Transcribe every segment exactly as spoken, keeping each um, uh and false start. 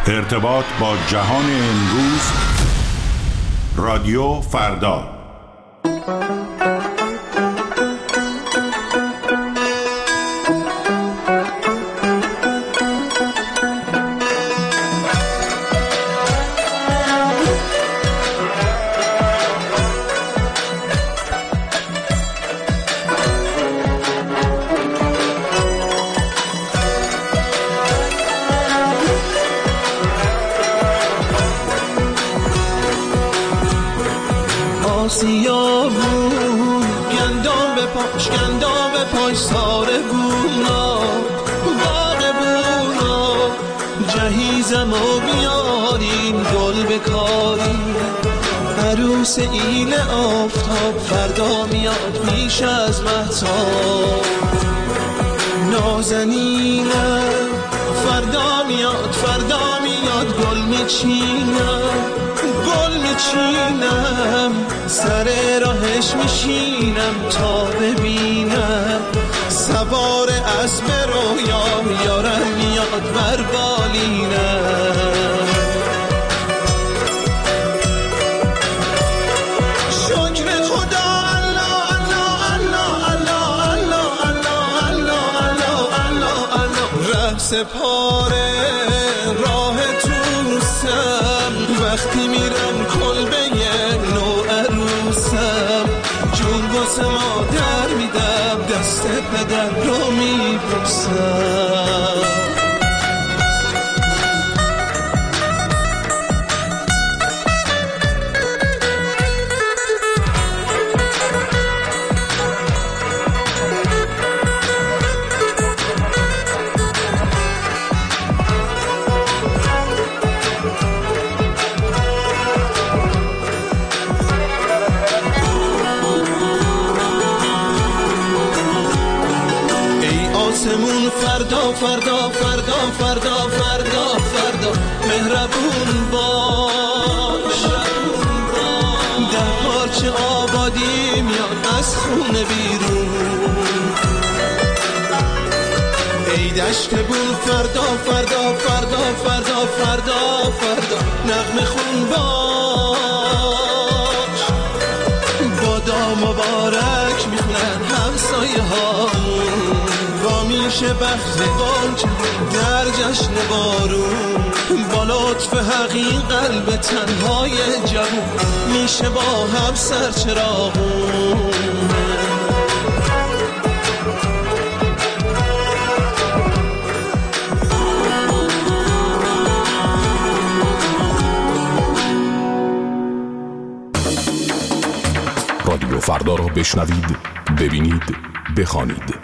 ارتباط با جهان امروز، رادیو فردا. آسیا بود گندم به پاش گندم به پاش ساره بونا باغ بونا جهیزم و بیارین گل بکاری عروس ایل آفتاب فردا میاد پیش از مهتاب نازنینم فردا میاد فردا میاد گل میچینم گل میچینم سر راهش میشینم تا ببینم سوار اسب رویام یارم میاد بر بالینم شکر خدا الله الله الله الله الله الله الله الله الله ره سپاره راه توسم وقتی میرم کلبه نو عروسم جون واسه مادر میدم دست پدر رو میبوسم آسمون فردا فردا فردا فردا فردا فردا مهربون باش ده پارچه آبادی میاد از خونه بیرون ای دشت بون فردا فردا فردا فردا فردا فردا نغمه خون باش بادا مبارک میخونن همسایه هامون میشه بخت بانک در جشن بارون با لطف حقی قلب تنهای جوون میشه با هم سر چراغون رادیو فردا را بشنوید، ببینید، بخوانید.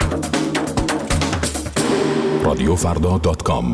رادیو فردا دات کام.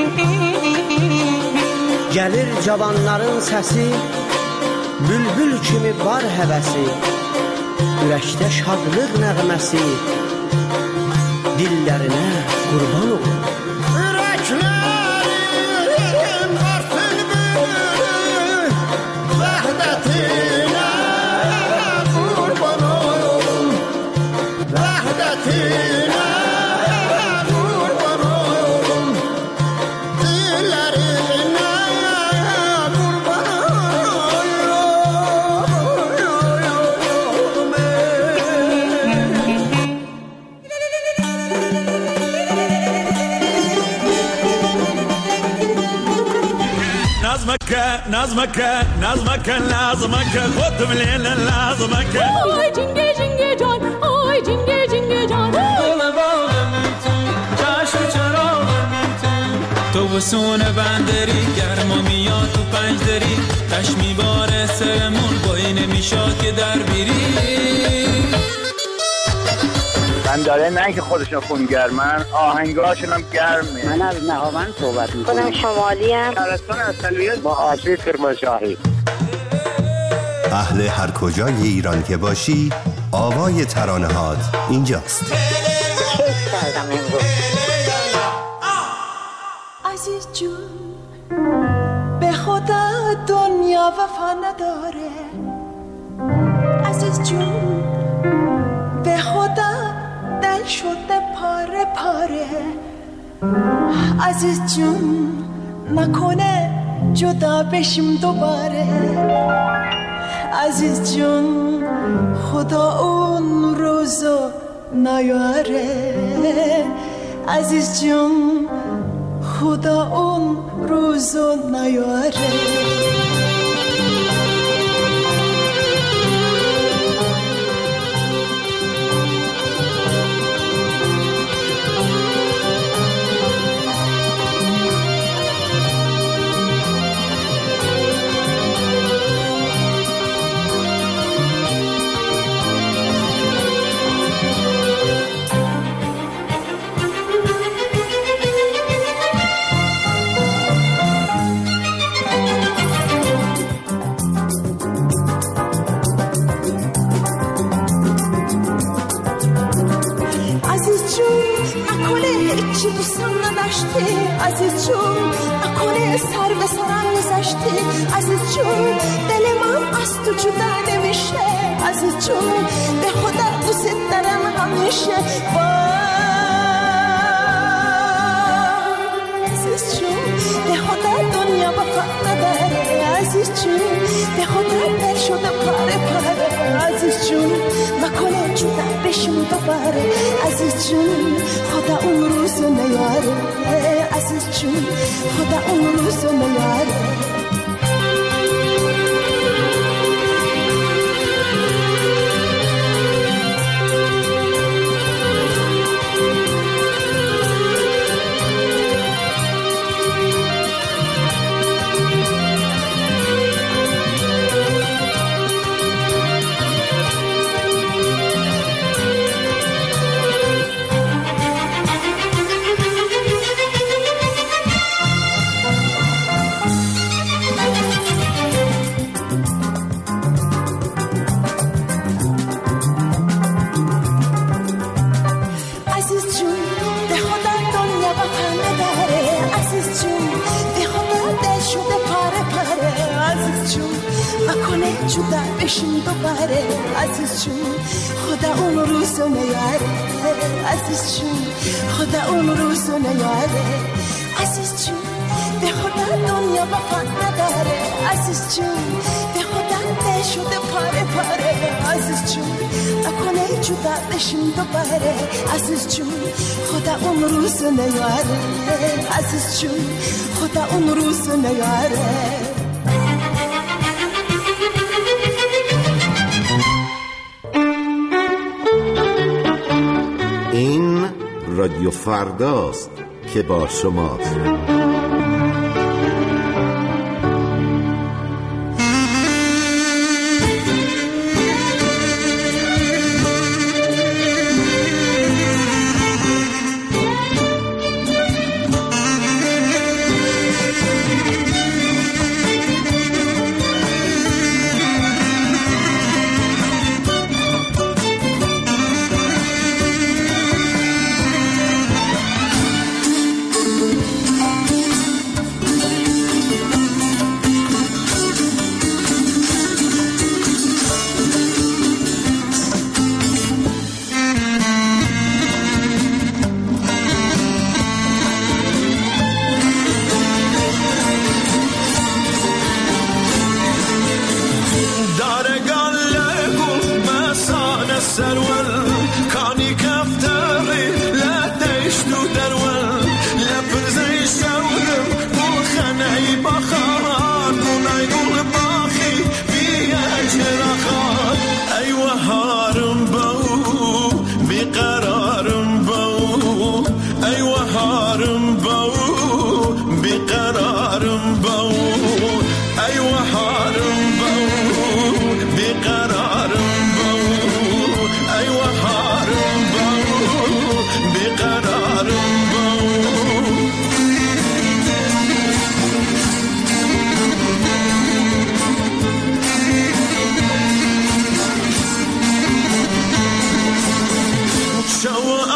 Gəlir cavanların səsi, bülbül kimi var həvəsi, ürəkdə şadlıq nəğməsi, dillərinə qurban olur. Ürəklərin varsın bülbül, vəhdətinə qurban olum, vəhdətinə نظمك نظمك لازمك خد من لازمك آی جنگه جنگه جان آی جنگه جنگه جان گل باغم تو جشن چراغم تو تو بسون بندری گرما میاد تو پنج دری تش میباره سرمون بایی نمیشاد که در بیری بنداره نه که خودشون خونگرمن آهنگاشون هم گرمه. من از نهاوند صحبت میکنم. خودم شمالی ام. شهرستان اصلیت با آشی کرمانشاهی. اهل هر کجای ایران که باشی آوای ترانه‌هات اینجاست. کیف کردم امروز. عزیز جون به خدا دنیا وفا نداره. عزیز جون به خدا دل شده پاره پاره. عزیز جون نکنه جدا بشیم دوباره. عزیز جون خدا اون روزو نیاره. عزیز جون خدا اون روزو نیاره. عزیز جون نکنه سر به سرم گذشتی. عزیز جون دل من از تو جدا نمیشه. عزیز جون به خدا دوست دارم همیشه. عزیز جون به خدا دنیا وفا نداره. عزیز جون به خدا دل شده پاره پاره. عزیز جون نکنه جدا بشیم دوباره. عزیز جون خدا اون روزو نیاره. عزیز جون خدا اون روزو نیاره. جدا بشیم دوباره. عزیز جون خدا اون روزو نیاره. عزیز جون خدا اون روزو نیاره. عزیز جون به خدا دنیا وفا نداره. عزیز جون به خدا دل شده پاره پاره. عزیز جون نکنه جدا بشیم دوباره. عزیز جون خدا اون روزو نیاره. عزیز جون خدا اون روزو نیاره. این رادیو فرداست که با شماست. حارم بود ای و حارم بود بیقرارم بود ای و حارم بود بیقرارم بود شو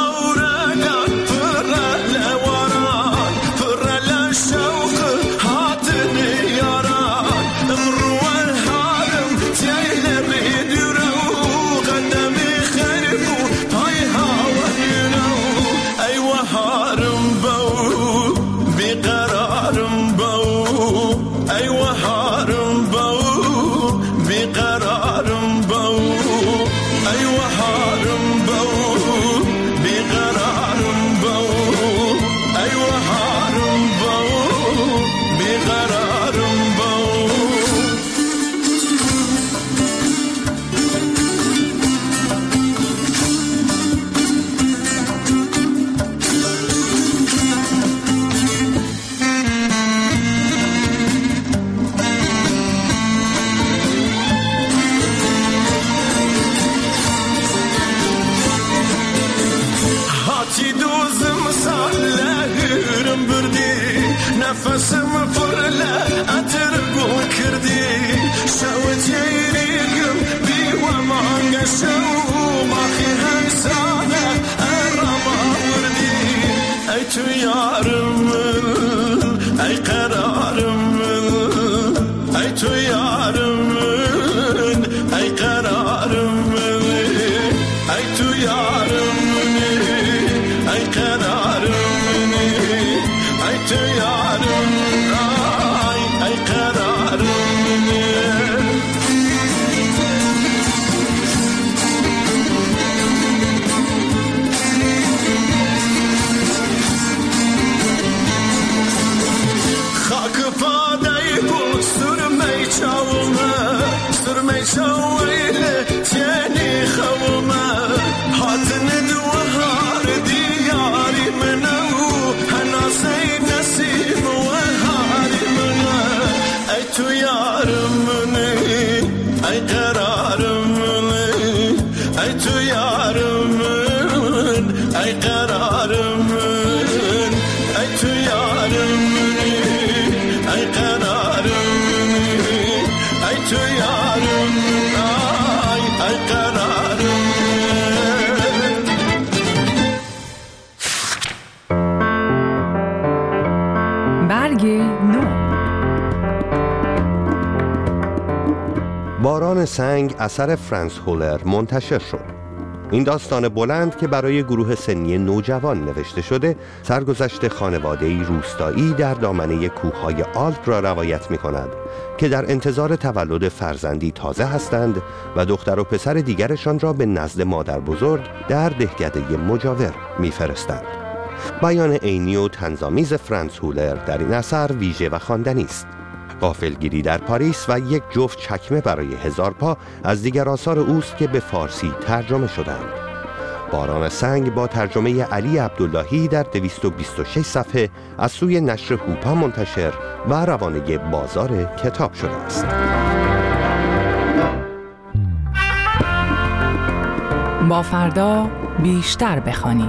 نفسم فرله اترقو کردی شوت یریگم بی و مانگ شو ماخی هنسانه ارما وردی ای تو یارم ای قرارم ای تو یارم ای قرارم ای تو یارم ای قرارم ای تو یارم ای ای قرارم خاک پادای بود سرمی چاومه سرمی چاویله تینی خومه حاتن دو هار دیاری منو هناسی نسیم و هاری منه ای تو یارم منه ای قرارم منه ای تو یارم من ای قرارم من ای تو یارم منه ای قرارم منه ای تو یارم ای ای قرارم برگ نو. باران سنگ اثر فرانس هولر منتشر شد. این داستان بلند که برای گروه سنی نوجوان نوشته شده، سرگذشت خانواده‌ای روستایی در دامنه کوههای آلپ را روایت می‌کند که در انتظار تولد فرزندی تازه هستند و دختر و پسر دیگرشان را به نزد مادر بزرگ در دهکده مجاور می‌فرستند. بیان عینی و طنزآمیز فرانس هولر در این اثر ویژه و خواندنی است. غافلگیری در پاریس و یک جفت چکمه برای هزار پا از دیگر آثار اوست که به فارسی ترجمه شدند. باران سنگ با ترجمه علی عبداللهی در دویست و بیست و شش صفحه از سوی نشر هوپا منتشر و روانه بازار کتاب شده است. با فردا بیشتر بخوانیم.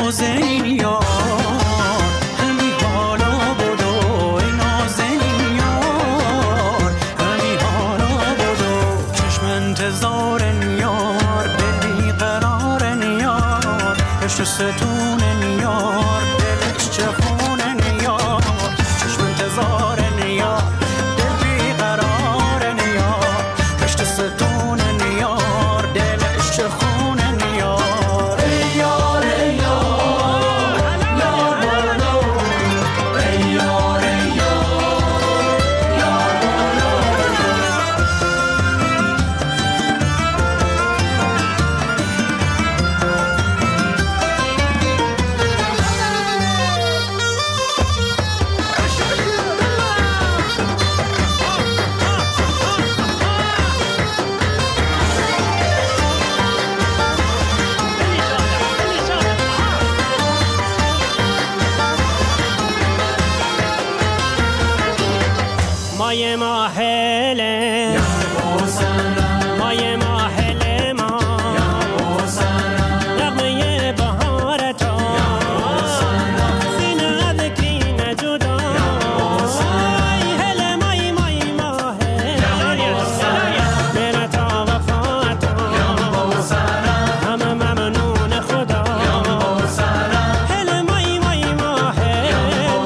نازنین یار همی حالا بدو ای نازنین یار همی حالا بدو چشم انتظار یار دل بیقرار یار پشت ستون یار دلش چه خون یار چشم انتظار یار دل بیقرار یار پشت ستون یار دلش چه خون یار ای یار ای یار یار بالا ای یار ای یار یار بالا مای ماهله مای ماهله ما نغمه بهار تو سینه دکی نجدا ای هله مای مای ماهله میره تا وفات همه ممنون خدا هله مای مای ماهله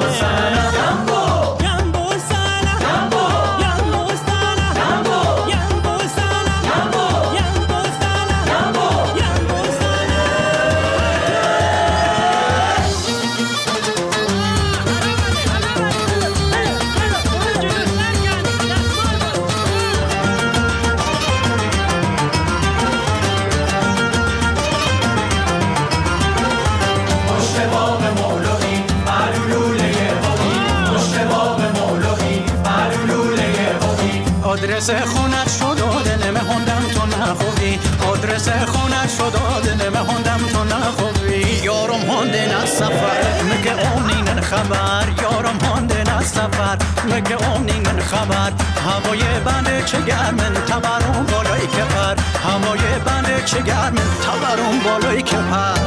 آدرس خونت شد دل مهندم تو نخوبی آدرس خونت شد دل مهندم تو نخوبی یارم هندن از سفر مگه اونین خبر یارم هندن از سفر مگه اونین خبر هوای بنده چه گرمن تبرون بالای کفر هوای بنده چه گرمن تبرون بالای کفر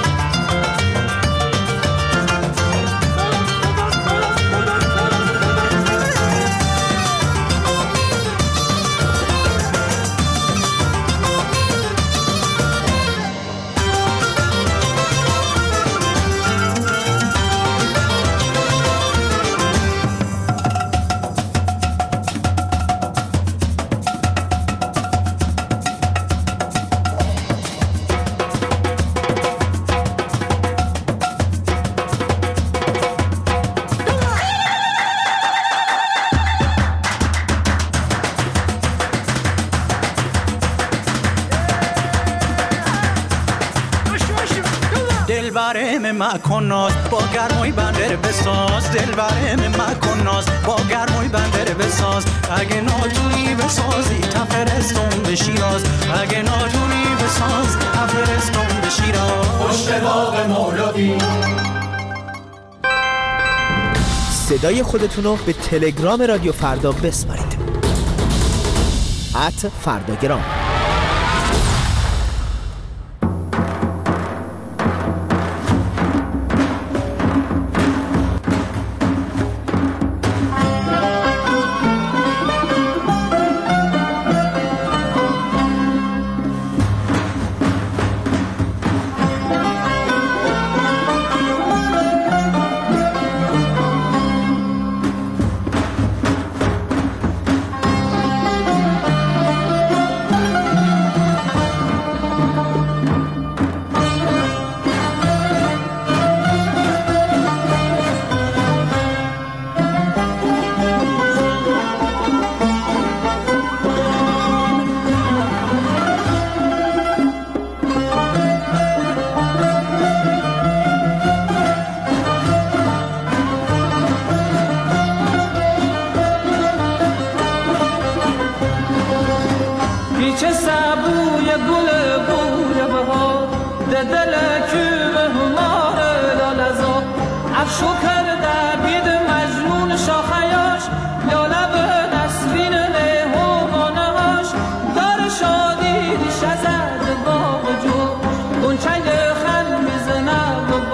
دلبرم مکن ناز با گرمای بندر بساز دلبرم مکن ناز با گرمای بندر بساز اگه ناتونی بسازی تفرستم به شیراز اگه ناتونی بساز تفرستم به شیراز پشت باغ مولوی. صدای خودتونو به تلگرام رادیو فردا بسپارید ات فرداگرام. شادی دیش از باغ جو گنچنگ خل میزنه و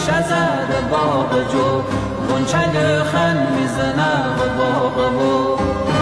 ریشه زده باغ جو غنچه خن میزنه و باغ و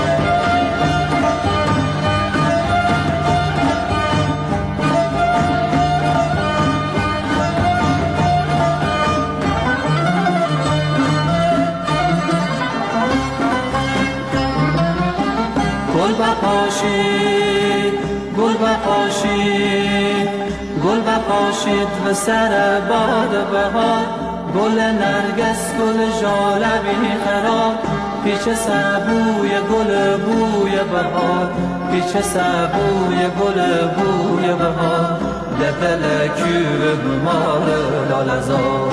گل بپاشید گل بپاشید گل بپاشید و سر باد بهار گل نرگس گل ژاله بی خراب پیچ سبوی گل بوی بهار پیچ سبوی گل بوی بهار دل کیو بمار لالزار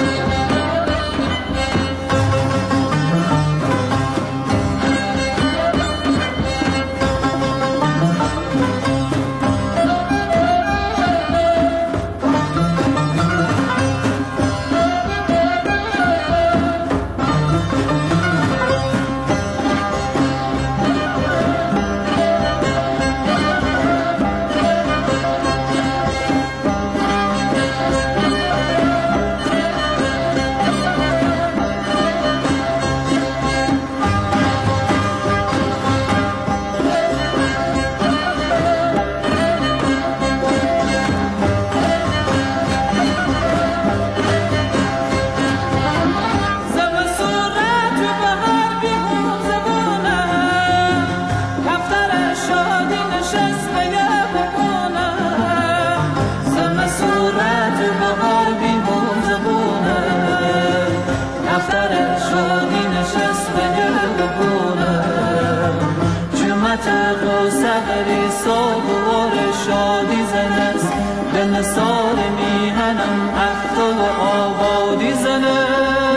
سال میهنم افت و آبادی زنه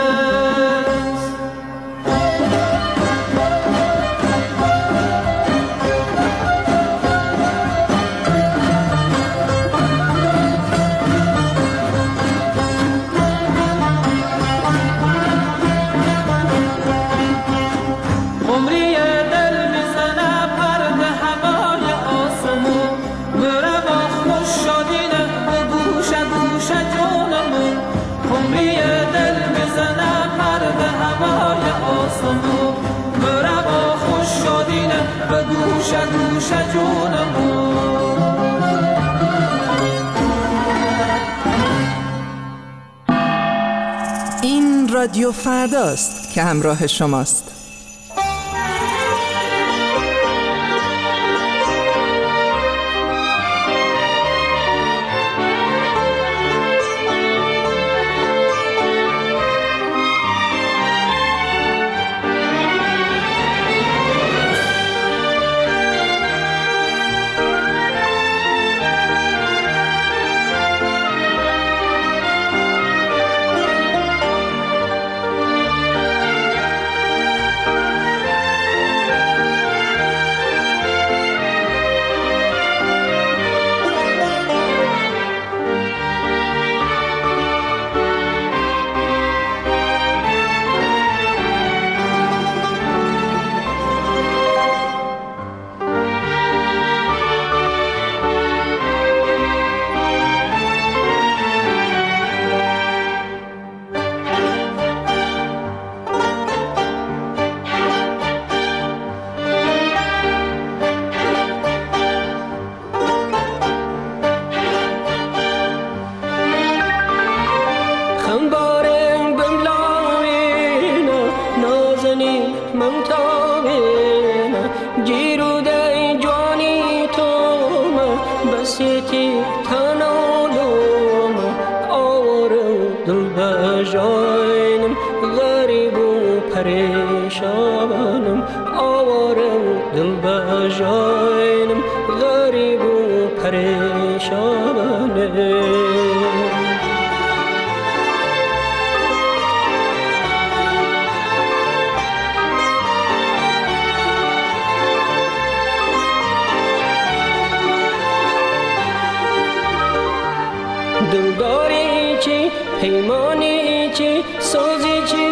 این رادیو فرداست که همراه شماست. دلداری چی پیمانی چی سوزی چی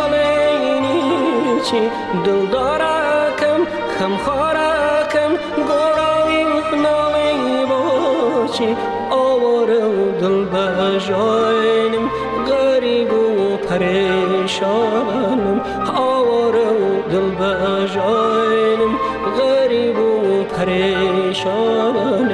بلینی چی دلدارکم خمخارکم گوراوی نالی باشی آواره و دل بجاینم غریب و پریشانم آواره و دل بجاینم غریب و پریشانم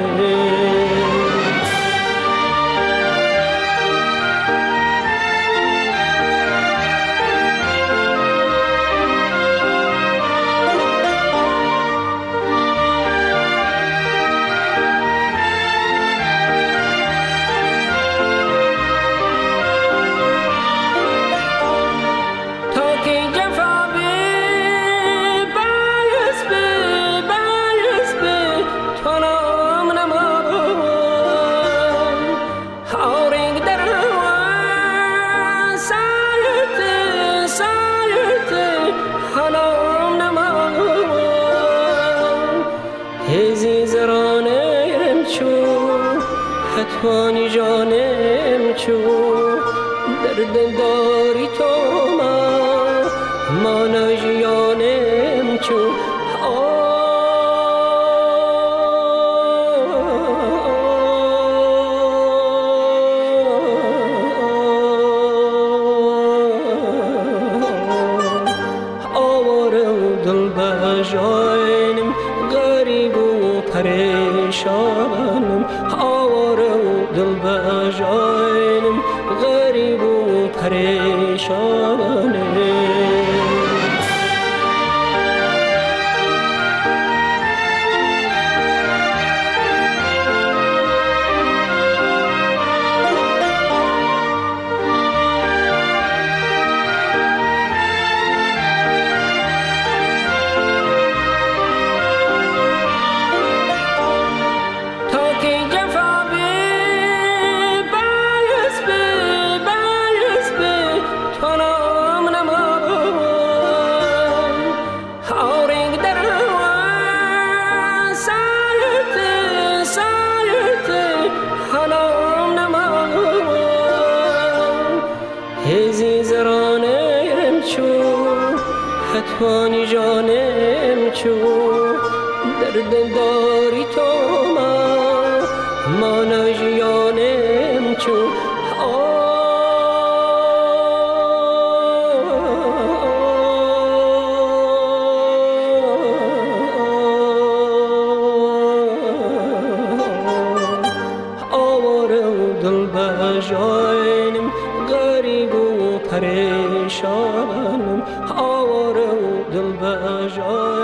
حتوانی جانم چو درد داری تو ما مانا جیانم چو آواره و دل بجاینم غریب و پریشانم آواره و دل بجاینم غریب و پریشانم حتوانی جانم چو درد داری تو ما مانا جیانم چو آواره و دل بجاینم غریب و پریشانم آواره و دل بجاینم